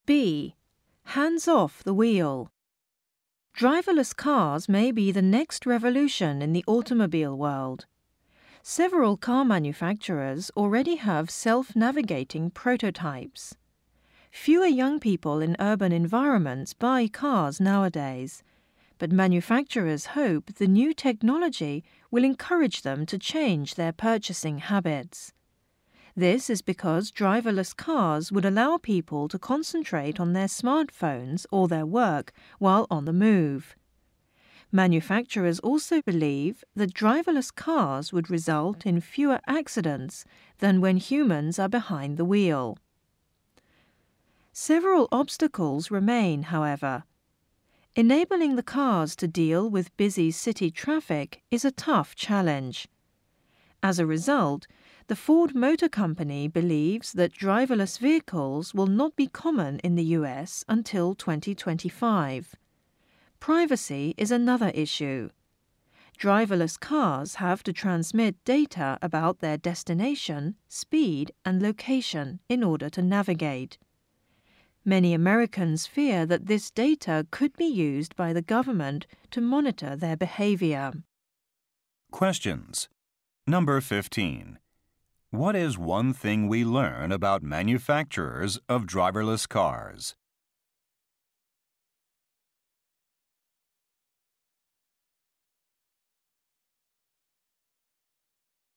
B. Hands off the wheel. Driverless cars may be the next revolution in the automobile world. Several car manufacturers already have self-navigating prototypes. Fewer young people in urban environments buy cars nowadays, but manufacturers hope the new technology will encourage them to change their purchasing habits. This is because driverless cars would allow people to concentrate on their smartphones or their work while on the move. Manufacturers also believe that driverless cars would result in fewer accidents than when humans are behind the wheel. Several obstacles remain, however. Enabling the cars to deal with busy city traffic is a tough challenge. As a result, the Ford Motor Company believes that driverless vehicles will not be common in the US until 2025. Privacy is another issue. Driverless cars have to transmit data about their destination, speed, and location in order to navigate. Many Americans fear that this data could be used by the government to monitor their behavior. Questions. Number 15. What is one thing we learn about manufacturers of driverless cars?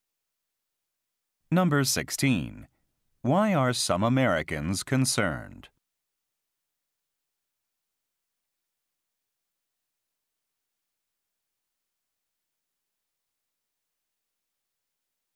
Number 16. Why are some Americans concerned?